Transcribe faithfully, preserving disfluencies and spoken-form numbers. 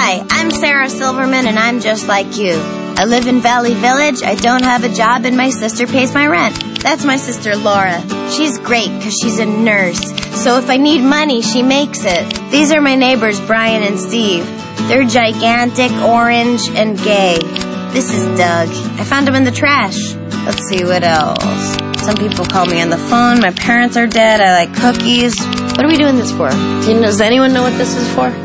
Hi, I'm Sarah Silverman, and I'm just like you. I live in Valley Village, I don't have a job, and my sister pays my rent. That's my sister Laura. She's great because she's a nurse, so if I need money, she makes it. These are my neighbors, Brian and Steve. They're gigantic, orange, and gay. This is Doug. I found him in the trash. Let's see, what else? Some people call me on the phone. My parents are dead. I like cookies. What are we doing this for? Does anyone know what this is for?